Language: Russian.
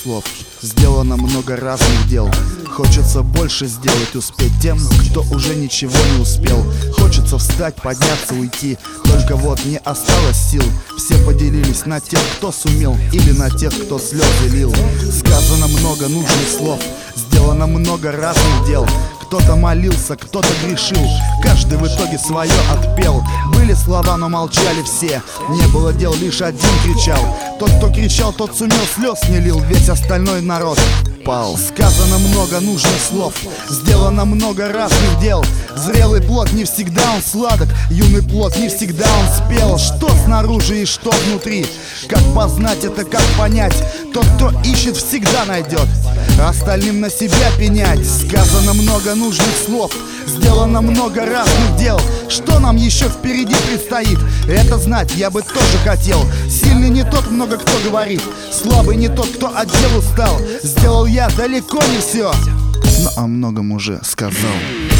слов. Сделано много разных дел. Хочется больше сделать, успеть тем, кто уже ничего не успел. Хочется встать, подняться, уйти, только вот не осталось сил. Все поделились на тех, кто сумел, или на тех, кто слезы лил. Сказано много нужных слов, сделано много разных дел. Кто-то молился, кто-то грешил, каждый в итоге свое отпел. Были слова, но молчали все, не было дел, лишь один кричал. Тот, кто кричал, тот сумел, слез не лил, весь остальной народ пал. Сказано много нужных слов, сделано много разных дел. Зрелый плод не всегда он сладок, юный плод не всегда он спел. Что снаружи и что внутри, как познать это, как понять? Тот, кто ищет, всегда найдет, остальным на себя пенять. Сказано много нужных слов, сделано много разных дел. Что нам еще впереди предстоит? Это знать я бы тоже хотел. Сильный не тот, много кто говорит, слабый не тот, кто от дел устал. Сделал я далеко не все, но о многом уже сказал.